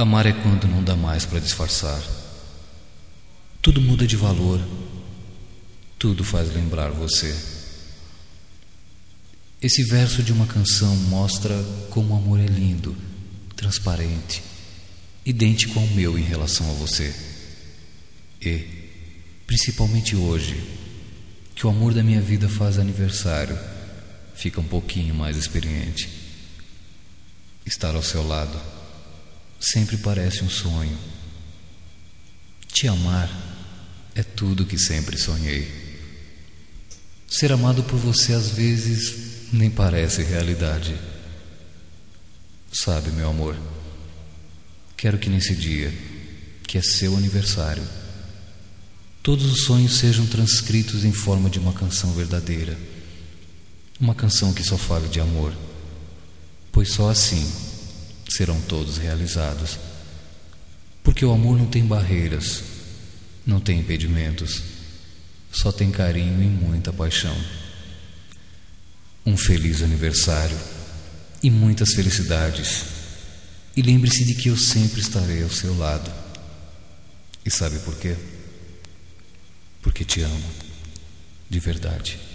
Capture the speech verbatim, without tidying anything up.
Amar é quando não dá mais para disfarçar. Tudo muda de valor. Tudo faz lembrar você. Esse verso de uma canção mostra como o amor é lindo, transparente, idêntico ao meu em relação a você. E, principalmente hoje, que o amor da minha vida faz aniversário, fica um pouquinho mais experiente. Estar ao seu lado sempre parece um sonho. Te amar é tudo que sempre sonhei. Ser amado por você às vezes nem parece realidade. Sabe, meu amor, quero que nesse dia, que é seu aniversário, todos os sonhos sejam transcritos em forma de uma canção verdadeira. Uma canção que só fale de amor, pois só assim serão todos realizados. Porque o amor não tem barreiras, não tem impedimentos, só tem carinho e muita paixão. Um feliz aniversário e muitas felicidades. E lembre-se de que eu sempre estarei ao seu lado. E sabe por quê? Porque te amo, de verdade.